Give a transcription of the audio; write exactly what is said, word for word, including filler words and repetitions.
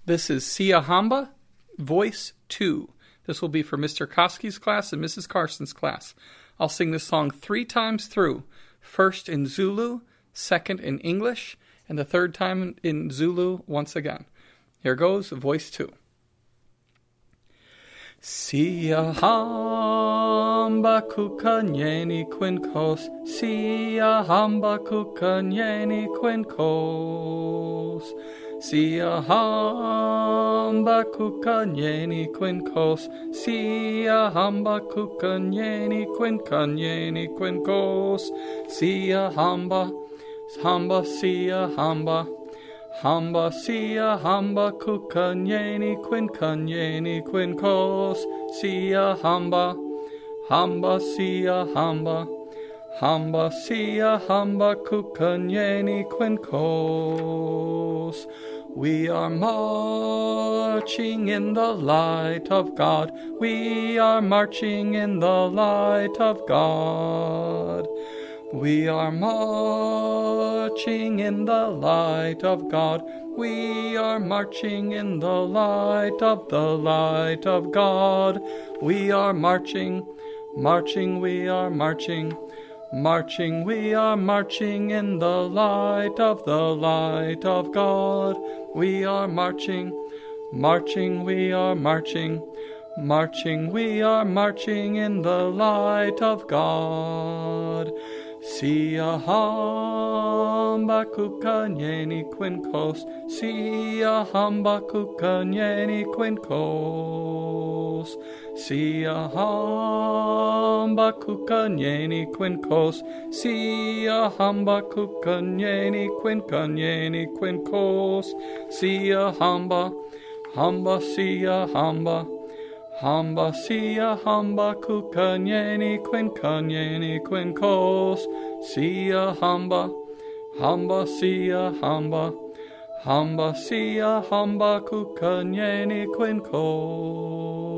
This is Sia Hamba, Voice two. This will be for Mister Koski's class and Missus Carson's class. I'll sing this song three times through. First in Zulu, second in English, and the third time in Zulu once again. Here goes, Voice two. Sia hamba kukanyeni quinkos, Sia hamba kukanyeni quinkos. Sia hamba kukanyeni quinkos, Sia hamba kukanyeni quinkanyeni quinkos. Sia hamba, hamba sia hamba. Hamba sia hamba kukanyeni quinkanyeni quinkos. Sia hamba, hamba sia hamba. Hamba sia hamba kukanyeni quinkos. We are marching in the light of God. We are marching in the light of God. We are marching in the light of God. We are marching in the light of the light of God. We are marching, marching, we are marching. Marching, we are marching in the light of the light of God. We are marching, marching, we are marching. Marching, we are marching in the light of God. Sia hamba kukanyeni quinkos, Sia hamba kukanyeni quinkos. Sia hamba kukanyeni quinkos, Sia hamba kukanyeni quinkanyeni quinkos. Sia hamba, hamba sia hamba. Hamba sia hamba kukanyeni quinkanyeni quinkos. Sia hamba, hamba sia hamba. Hamba sia hamba kukanyeni quinkos.